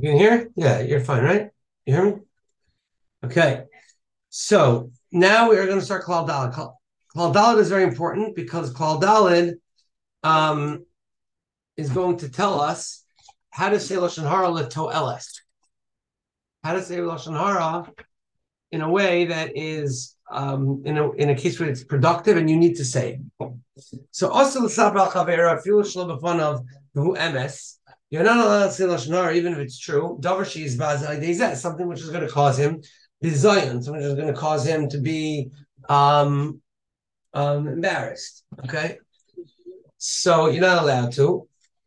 You can hear? Yeah, you're fine, right? You hear me? Okay. So now we are going to start Klal Daled. Klal Daled is very important because Klal Daled um, is going to tell us how to say Lashon Hara L'To'eles. How to say Lashon Hara in a way that is in a case where it's productive and you need to say it. So also l'sapar al chavera afilu shelo b'fanav v'hu emes. You're not allowed to say lashon hara even if it's true. Davar she's bazai something which is going to cause him bizayon, something which is going to cause him to be um, embarrassed. Okay, so you're not allowed to.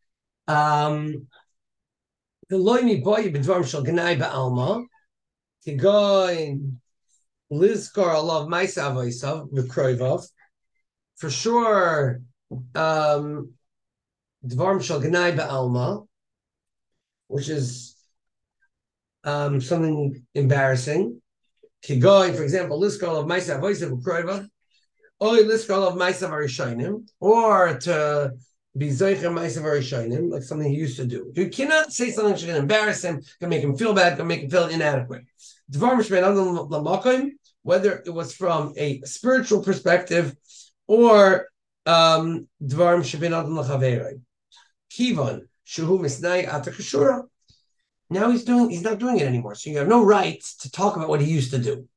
The loymi boy b'dvarim shel genai ba'alma tigoin lizkar alav ma'isa avosav v'kroivav. For sure, Dvarm Shal Gnai Ba'alma, which is something embarrassing. Kigoy, for example, Liskal of Maisa Voisav Ukroiva, or Liskal of Maisa Varishonim, or to be Zoicha Maisa Varishonim, like something he used to do. You cannot say something that's going to embarrass him, can make him feel bad, can make him feel inadequate. Dvarm Shmein Lamakim, whether it was from a spiritual perspective or Dvarim Shabinat Lachaverei. Kivan Shuhu Misnai Atakashura. Now he's not doing it anymore. So you have no right to talk about what he used to do.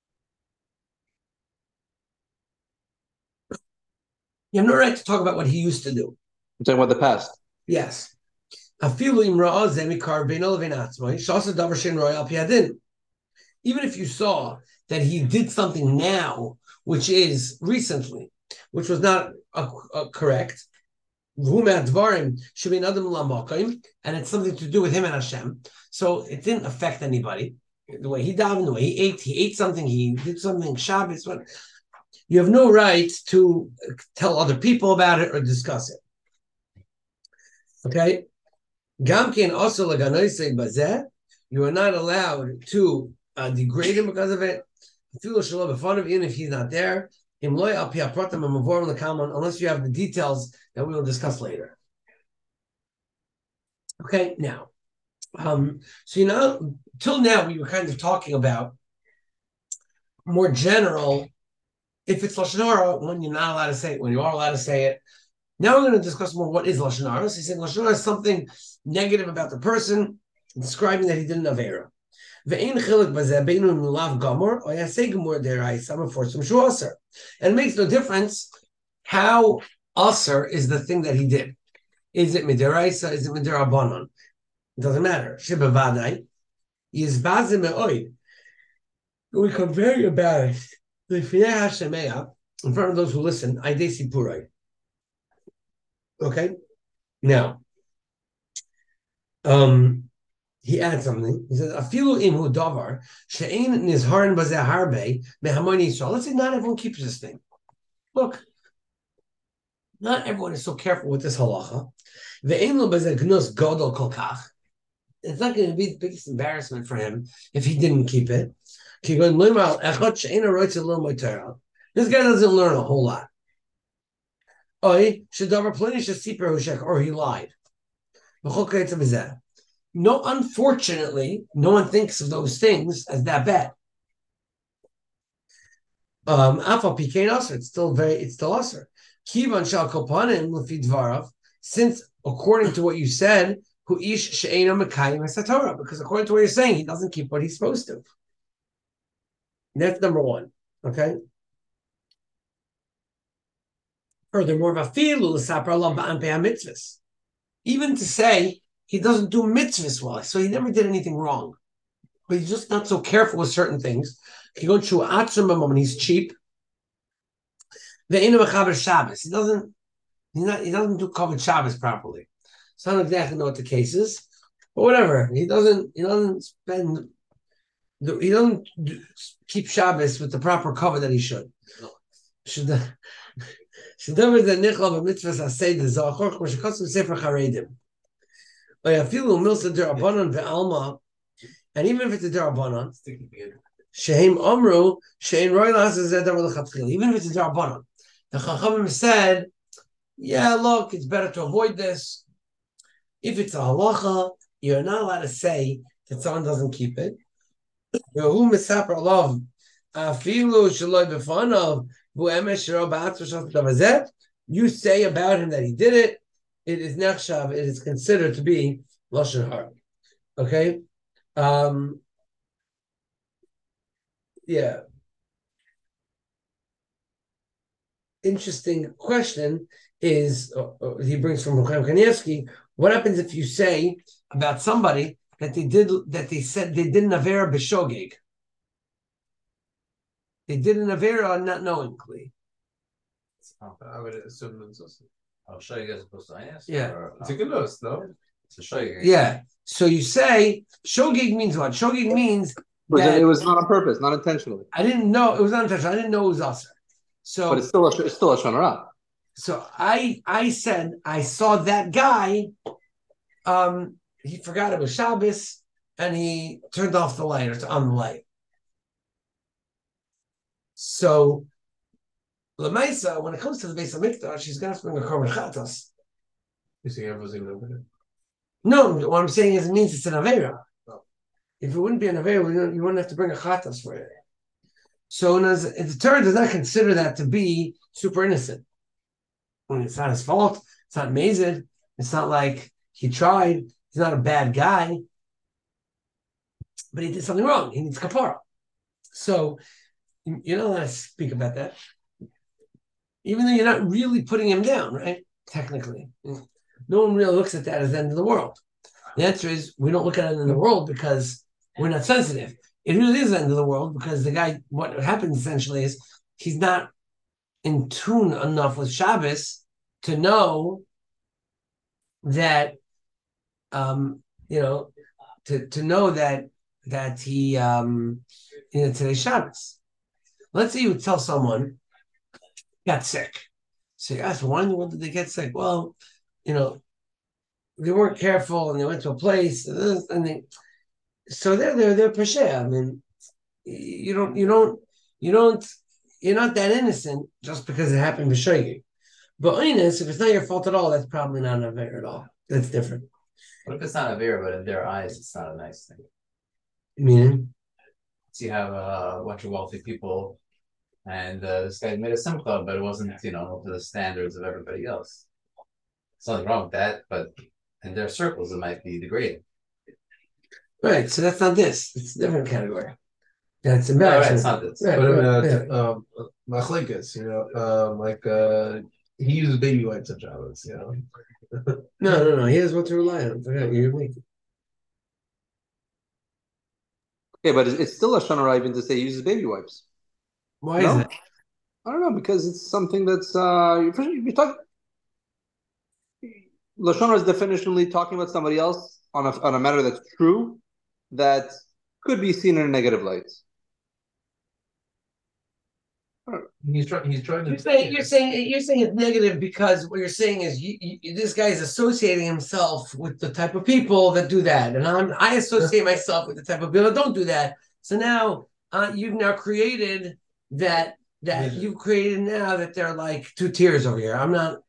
You have no right to talk about what he used to do. I'm talking about the past. Yes. Even if you saw that he did something now, which is recently, which was not correct, and it's something to do with him and Hashem. So it didn't affect anybody. The way he davened, the way he ate something, he did something, Shabbos. You have no right to tell other people about it or discuss it. Okay? Gamkin also you are not allowed to degrade him because of it. Even if he's not there. Unless you have the details that we will discuss later. Okay, now, so till now we were kind of talking about more general, if it's Lashon Hara, when you're not allowed to say it, when you are allowed to say it. Now we're going to discuss more what is Lashon Hara. So he's saying Lashon Hara is something negative about the person, describing that he did an Avera. And it makes no difference how Aser is the thing that he did. Is it Midiraisa? Is it Midirabanan? It doesn't matter. Shibavadai is Bazim Me'oid. We become very embarrassed. In front of those who listen, Aidesi Purai. Okay? Now, he adds something. He says, "Afilu imhu davar she'ein nizharin bazeh harbe mehamoni yisrael." Let's say not everyone keeps this thing. Look, not everyone is so careful with this halacha. Ve'ein lo bazeh gnus gadol kol kach. It's not going to be the biggest embarrassment for him if he didn't keep it. This guy doesn't learn a whole lot. Or he lied. No, unfortunately, no one thinks of those things as that bad. It's still usher. Kivan shal kopanim lefidvarav, since according to what you said, hu ish she'ena mekayim esatorah, because according to what you're saying, he doesn't keep what he's supposed to. That's number one. Okay. Furthermore, even to say he doesn't do mitzvahs well, so he never did anything wrong, but he's just not so careful with certain things. He goes through atzum moment. He's cheap. He doesn't do covered Shabbos properly. So I don't exactly know what the case is, but whatever. He doesn't keep Shabbos with the proper cover that he should. And even if it's a derabanan, even if it's a derabanan, the Chachamim said, "Yeah, look, it's better to avoid this. If it's a halacha, you're not allowed to say that someone doesn't keep it. Who misaper love afilu shaloi b'fanav who emesh shelo ba'atzur shel davazet. You say about him that he did it. It is nechshav. It is considered to be lashon hara. Okay. Yeah. Interesting question is he brings from Chaim Kanievsky. What happens if you say about somebody that they said they did an avera b'shogeg? They did an avera not knowingly. I would assume it's also. I'll show you guys supposed to ask. Yeah, it's a good list, though. It's a shogeg. Yeah. So you say shogeg means what? Shogeg means that it was not on purpose, not intentionally. I didn't know it was not intentional. I didn't know it was aser. So, but it's still a shon hara. So I said I saw that guy. He forgot it was Shabbos and he turned off the light or on the light. So Lamaisa, when it comes to the Beis Hamikdash, she's gonna have to bring a korban chatas. You think everyone's going to No, what I'm saying is it means it's an avera. Oh. If it wouldn't be an avera, you wouldn't have to bring a chatas for it. So the Torah does not consider that to be super innocent. When it's not his fault, it's not mazid, it's not like he tried, he's not a bad guy, but he did something wrong. He needs kapara. So you're not allowed to speak about that. Even though you're not really putting him down, right? Technically. No one really looks at that as the end of the world. The answer is we don't look at it in the world because we're not sensitive. It really is the end of the world because the guy, what happens essentially is he's not in tune enough with Shabbos to know that, to know that he, today's Shabbos. Let's say you would tell someone got sick. So you ask, when did they get sick? Well, they weren't careful and they went to a place and they're pesher. I mean, you're not that innocent just because it happened to you. But if it's not your fault at all, that's probably not an avera at all. That's different. What if it's not an avera, but in their eyes, it's not a nice thing? Meaning? So you have a bunch of wealthy people, and this guy made a simcha, but it wasn't, up to the standards of everybody else. There's nothing wrong with that, but in their circles, it might be degrading. Right, so that's not this. It's a different category. That's embarrassing. Right, it's not this. But machlekes, he uses baby wipes on Shabbos, No. He has what to rely on. You're making. Okay, but it's still a shon hara even to say he uses baby wipes. Why is it? I don't know, because it's something that's you're talking. Lashon hara is definitionally talking about somebody else on a matter that's true, that could be seen in a negative light. He's trying to. You're saying it's negative because what you're saying is this guy is associating himself with the type of people that do that, and I associate myself with the type of people that don't do that. So now you've now created that you've created now that they're like two tiers over here. I'm not.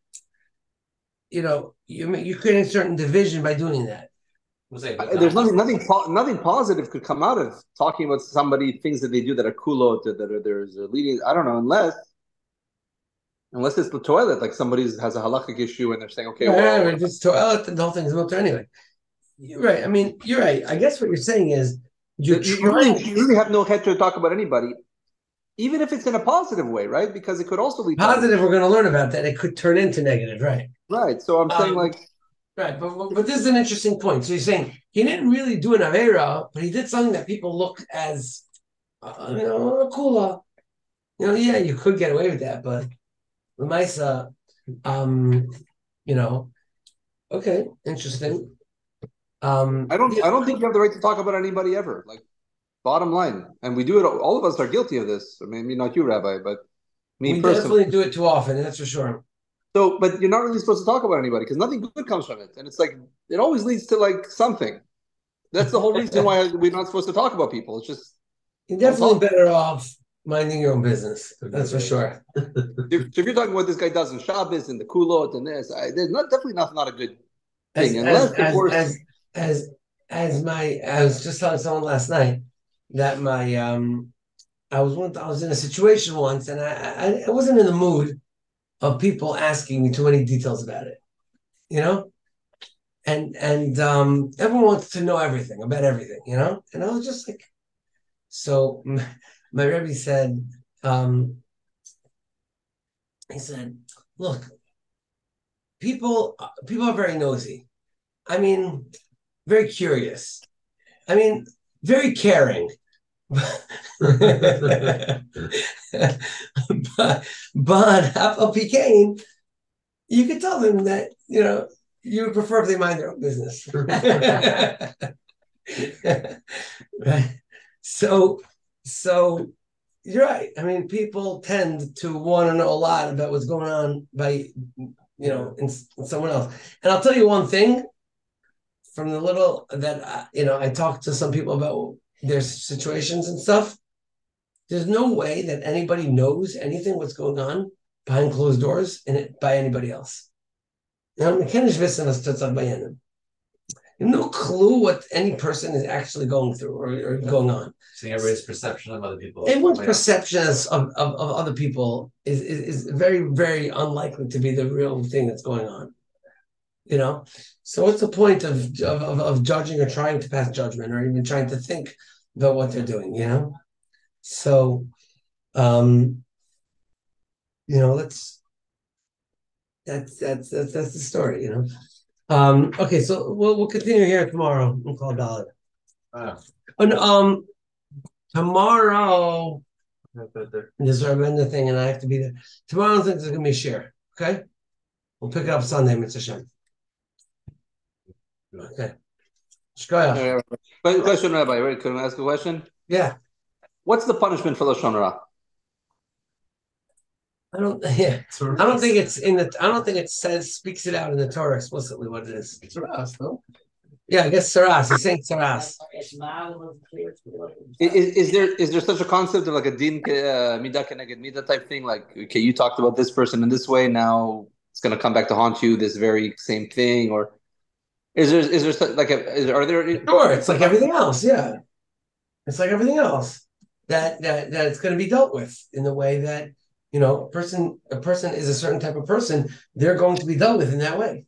You're creating a certain division by doing that. There's nothing positive could come out of talking about somebody, things that they do that are kulot, there's a leading. I don't know, unless it's the toilet, like somebody has a halachic issue and they're saying, okay, if it's toilet, then the whole thing is mutter anyway. You're right. I mean, you're right. I guess what you're saying is you really have no head to talk about anybody, even if it's in a positive way, right? Because it could also lead positive. We're going to learn about that. It could turn into negative, right? Right. So I'm saying right, but this is an interesting point. So you're saying he didn't really do an avera, but he did something that people look as, cooler. Yeah, you could get away with that, but Lamaisa, okay, interesting. I don't think you have the right to talk about anybody ever. Like, bottom line, and we do it. All of us are guilty of this. I mean, maybe not you, Rabbi, but me we personally. Definitely do it too often. That's for sure. So, but you're not really supposed to talk about anybody because nothing good comes from it, and it's like it always leads to like something. That's the whole reason why we're not supposed to talk about people. It's just you're definitely better off minding your own business. That's for sure. So if you're talking about what this guy does in Shabbos and the kulot and this, there's definitely not a good thing. As I was just telling someone last night that I was in a situation once, and I wasn't in the mood of people asking me too many details about it, you know. And everyone wants to know everything about everything, you know. And I was just like, so my Rebbe said, he said, look, people are very nosy. I mean, very curious. I mean, very caring. but Apple Pecan, you could tell them that you would prefer if they mind their own business. Right. So you're right. I mean, people tend to want to know a lot about what's going on by in someone else. And I'll tell you one thing from the little that I talked to some people about their situations and stuff. There's no way that anybody knows anything what's going on behind closed doors by anybody else. You have no clue what any person is actually going through or going on. Seeing everybody's perception of other people. Everyone's perception of other people is very, very unlikely to be the real thing that's going on. So what's the point of judging or trying to pass judgment or even trying to think about what they're doing? So that's the story. Okay, so we'll continue here tomorrow. We'll call Dalit. And tomorrow there's a render thing, and I have to be there. Tomorrow I think there's gonna be a share. Okay, we'll pick it up Sunday, Mitzvah Shem. Okay. Shkoyach. Question, Rabbi. Can I ask a question? Yeah. What's the punishment for Lashon Hara? I don't think it speaks it out in the Torah explicitly what it is. Saras, no? Yeah, I guess Saras. He's saying Saras. Is there such a concept of like a din midah keneged midah type thing? Like, okay, you talked about this person in this way, now it's going to come back to haunt you. This very same thing, or is there like are there? Sure, it's like everything else. Yeah, it's like everything else that it's going to be dealt with in the way that a person is a certain type of person. They're going to be dealt with in that way.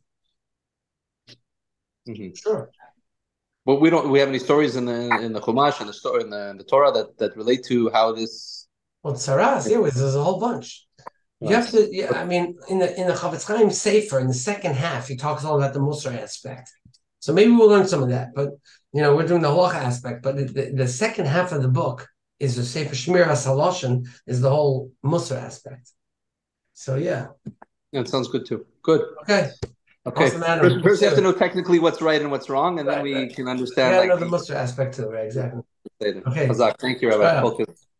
Mm-hmm. Sure. But we have any stories in the Chumash and the story in the Torah that relate to how this. Well, Saras, there's a whole bunch. You have to. Yeah, I mean, in the Chavetz Chaim Sefer, in the second half, he talks all about the Musar aspect. So maybe we'll learn some of that. But we're doing the halacha aspect. But the second half of the book is the Sefer Shmiras Haloshen, is the whole Musar aspect. So yeah, it sounds good too. Good. Okay. Awesome, first we have to know technically what's right and what's wrong, and then we can understand. Yeah, know the Musar aspect too, right? Exactly. Okay. Hazak. Thank you, Rabbi.